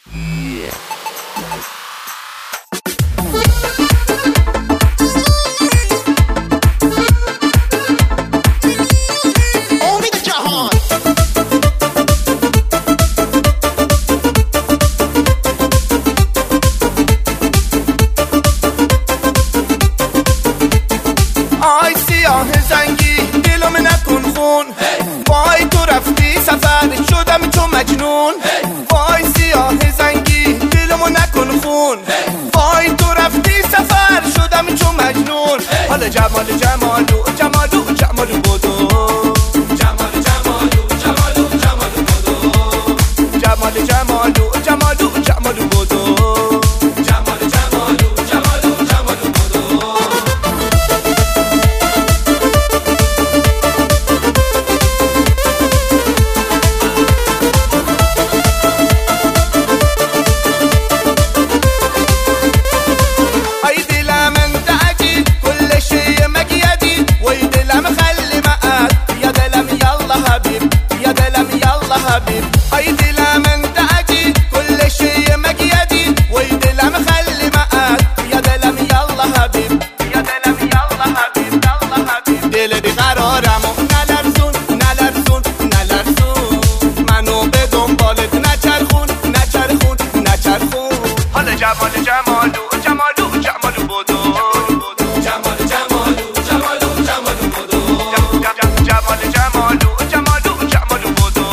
آی سیاه زنگی دلم نکن خون، وای تو رفتی سفر شدم تو مجنون. وای سیاه زنگی دلم نکن خون، وای تو رفتی سفر شدم تو مجنون. حالا جمالو جمالو جمالو جمالو بدو، جمالو جمالو جمالو جمالو بدو، جمالو جمالو جمالو جمالو بدو. أي دلم انت أجي كل شيء مقيدي، ويدلم خلي معاك يا دلم يلا حبيب، يا دلم يلا حبيب يلا حبيب. دل بیقرارم و نلرزون نلرزون نلرزون، منو به دنبالت نچرخون نچرخون نچرخون. حالا جمالو جمالو جمالو جمالو بدو، جمالو جمالو جمالو جمالو بدو، جمالو جمالو جمالو جمالو بدو.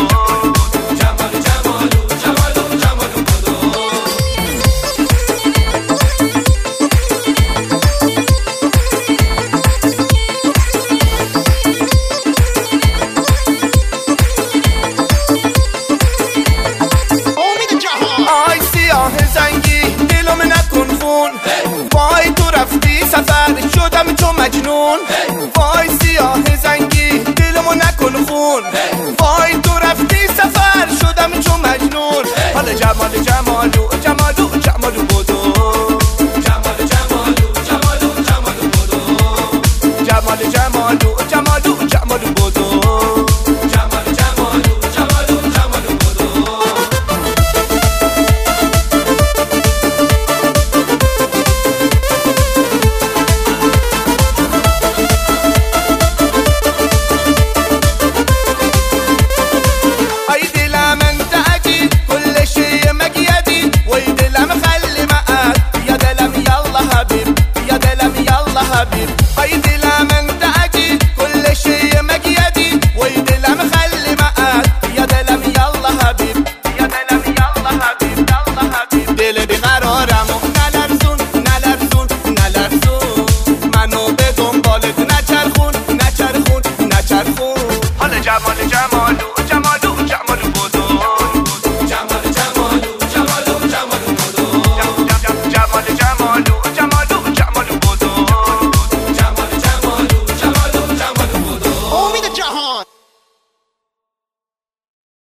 آی سیاه زنگی دلم نکن خون، وای تو رفتی سفر شدم تو مجنون. وای سیاه زنگی دلم نکن خون، وای تو رفتی سفر شدم تو مجنون. حالا جمال